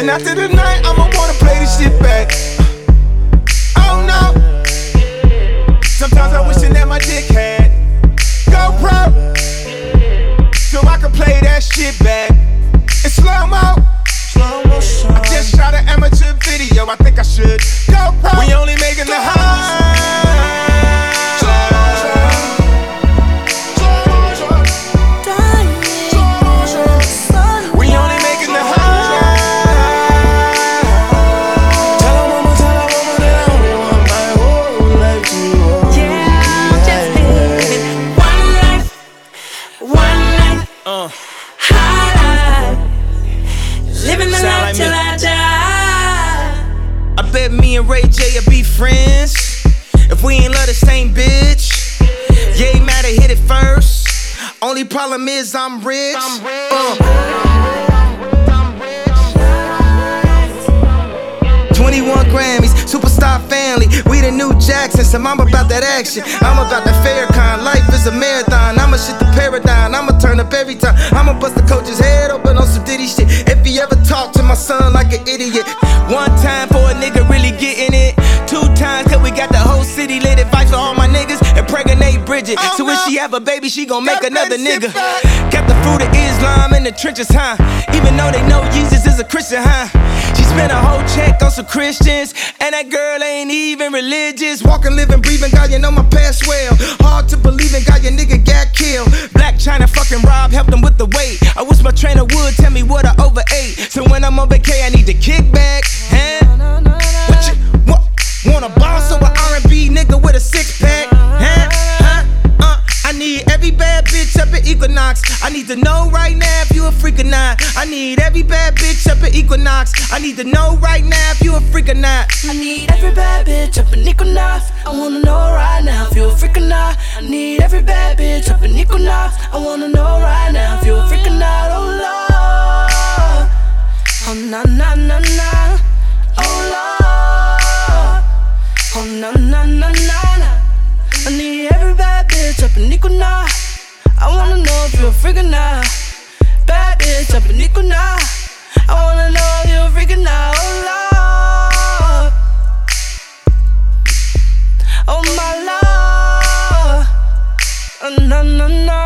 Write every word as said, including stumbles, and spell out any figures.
And after the night, I'ma wanna play this shit back. Oh no. Sometimes I wishing that my dick had GoPro, so I could play that shit back in slow-mo. I just shot an amateur video, I think I should GoPro. We only making the high. I bet me and Ray J will be friends if we ain't love the same bitch. Yeah, he mad I hit it first. Only problem is I'm rich. Uh. twenty-one Grammys, superstar family. We the new Jacksons, and I'm about that action. I'm about the fair kind. Life is a marathon. I'ma shit the paradigm. I'ma turn up every time. I'ma bust the coach's head open on some Diddy shit. If he ever talk to my son like an idiot. One time for a nigga really getting it. Two times cause we got the whole city lit. Advice for all my niggas and pregnant Bridget. Oh, so no. When she have a baby, she gon' make another nigga. Got the fruit of Islam in the trenches, huh? Even though they know Jesus is a Christian, huh? She spent a whole check on some Christians, and that girl ain't even religious. Walking, living, breathing, God, you know my past well. Hard to believe in, God, your nigga got killed. Black China fucking Rob helped him with the weight. I wish my trainer would tell me what I overate. So when I'm on vacay, I need to kick back, huh? What you, what? Want a boss or an R and B nigga with a six pack, huh? Huh? Uh, I need every bad bitch up at Equinox. I need to know right now if you a freak or not. I need every bad bitch up at Equinox. I need to know right now if you a freak or not. I need every bad bitch up in Equinox. I wanna know right now if you a freak or not. I need every bad bitch up in Equinox. I wanna know right now if you a freak or not. Oh Lord, oh na na na na, oh Lord, oh na na na na na. I need every bad bitch up in Equinox. I wanna know if you a freak or not. Bad bitch up in Equinox. I wanna know if you a freak or not. Oh Lord, oh my Lord, oh na na na.